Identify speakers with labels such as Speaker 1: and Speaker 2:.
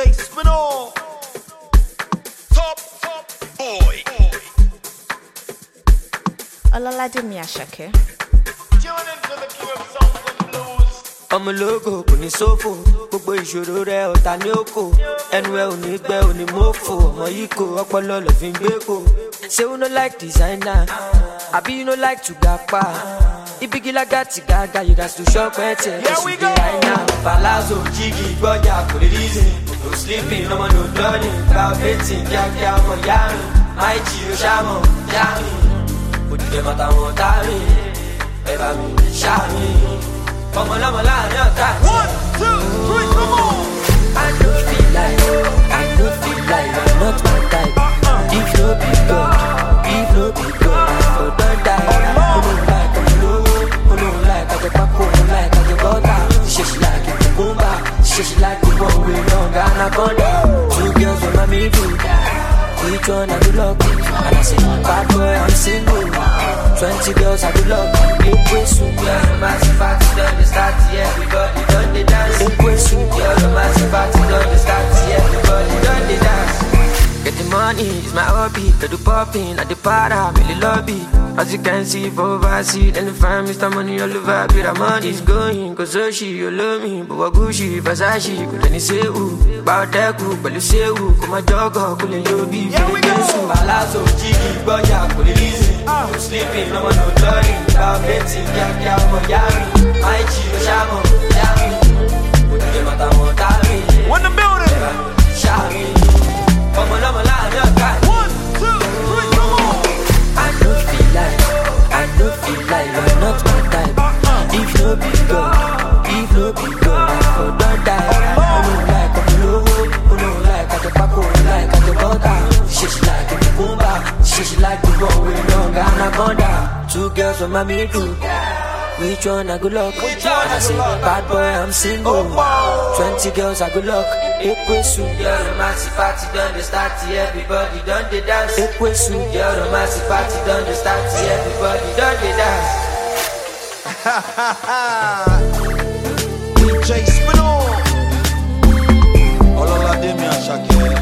Speaker 1: DJ Spinall, top boy.
Speaker 2: Olalademi Asake.
Speaker 1: Tune into the king of songs and blues.
Speaker 3: ọmọ ológo kò ní sófò gbogbo ìṣòro rẹ ọ̀tá ní òkò ẹnu ẹ ò ní gbẹ ò ní mọ́fò ọmọ yìí kò ọpọlọ lọ fi ń gbé kò. Say you no like designer àbí you no like to gapa ibigilaga ti gaga you gats to shop ẹtì
Speaker 1: Here we go.
Speaker 3: right now. Palazzo jígì gbọ́jà kò lè reason no sleeping ọmọ no dawning gba betting kíákíá ọmọ yá mi máì jí o ṣàmọ̀ yá mi òdìdẹ mọ́ta wọn tá mi ẹ bá mi ṣá mi.
Speaker 1: One, two, three, come on.
Speaker 3: I don't feel like you're not my type. If no be God, I for don't die. Oh no like I get back, oh no like I get butter. She like it, boomba. She like the one we long anaconda. Two girls with my middle. Each one I do luck, and I say bad boy I'm single. 20 girls I do luck. It was soon, yeah, the massive party done the start, yeah, everybody done the dance. It was soon, yeah, the massive party done the start, yeah, everybody done the dance. Get the money, it's my hobby. Get the popping at the para, really lobby. As you can see, for overseas, and the fam, Mr. Money all over, but the money's going. Cause Oshi, you love me, but Wagushi, Versace, couldn't say who. About that group, but you say who. Come on, dog, couldn't you be?
Speaker 1: Here we go.
Speaker 3: Palazzo, Jiggy, Boya, couldn't listen. No sleeping, no one, no dirty. About betting, yeah, Miami. My Chico, Shamo, Yami. Put the matter on Tami.
Speaker 1: One the building.
Speaker 3: Shami. Come on, I'm alive,
Speaker 1: One, two, three, come on.
Speaker 3: I don't feel like you're not my type. If no be God, I for don't die. Oh no like I get back, oh no like I get butter. She like it, boomba. She like the one we long anaconda. Two girls with my middle. Which one I good luck? I say bad boy I'm single. 20 girls I good luck. Ekwesu, yeah, the massive party done the start, yeah, everybody done the dance. Ekwesu, yeah, the massive party done the start, yeah, everybody done the dance.
Speaker 1: DJ Spinall, Olalademi Asake.